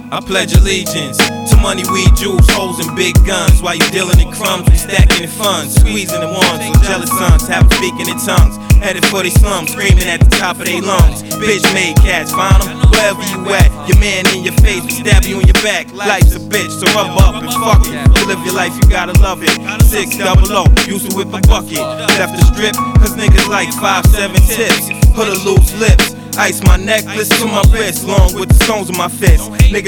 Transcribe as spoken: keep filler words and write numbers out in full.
I pledge allegiance to money, weed, jewels, hoes, and big guns. While you dealing in crumbs, we stacking in funds, squeezing in ones. So jealous sons have them speaking in tongues, headed for they slums, screaming at the top of their lungs. Bitch made cats, find them wherever you at. Your man in your face will stab you in your back. Life's a bitch, so rub up and fuck it. To live your life, you gotta love it. Six double O, used to whip a bucket. Left the strip, cause niggas like five, seven tips. Put a loose lips. Ice my necklace to my wrist, long with the stones on my fist. Nigga